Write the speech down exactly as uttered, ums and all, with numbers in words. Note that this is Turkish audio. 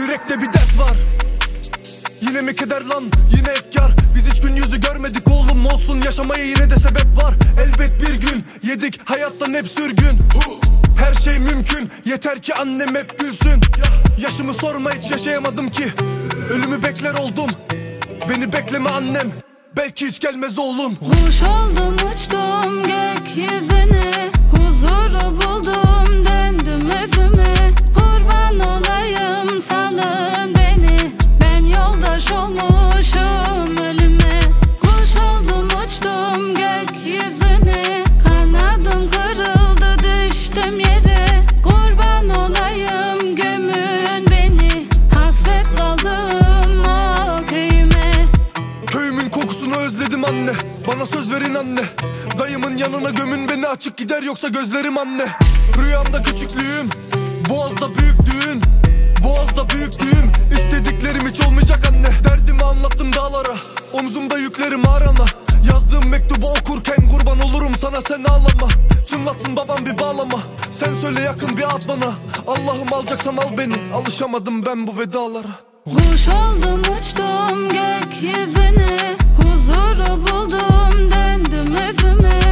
yürekte bir dert var. Yine mi keder lan, yine efkar. Biz hiç gün yüzü görmedik oğlum, olsun yaşamaya yine de sebep var. Elbet bir gün yedik hayattan hep sürgün. Her şey mümkün, yeter ki annem hep gülsün. Yaşımı sorma, hiç yaşayamadım ki. Ölümü bekler oldum, beni bekleme annem, belki hiç gelmez oğlum. Kuş oldum uçtum gökyüzüne, huzuru buldum döndüm özüme. Kurban olayım salın beni, ben yoldaş olmuşum ölüme. Kuş oldum uçtum gökyüzüne, kanadım kırıldı düştüm yere. Kurban olayım gömün beni, hasret kaldım o köyüme. Köyümün kokusunu özledim anne, bana söz verin anne. Dayımın yanına gömün beni, açık gider yoksa gözlerim anne. Rüyamda küçüklüğüm, Boğaz'da büyük düğün, Boğaz'da büyük düğüm. İstediklerim hiç olmayacak anne. Derdimi anlattım dağlara, omzumda yüklerim ağrana. Yazdığım mektubu okurken kurban olurum sana, sen ağlama. Çınlatsın babam bir bağlama, sen söyle yakın bir at bana. Allah'ım alacaksan al beni, alışamadım ben bu vedalara. Kuş oldum uçtum gökyüzüne, huzuru buldum döndüm özüme.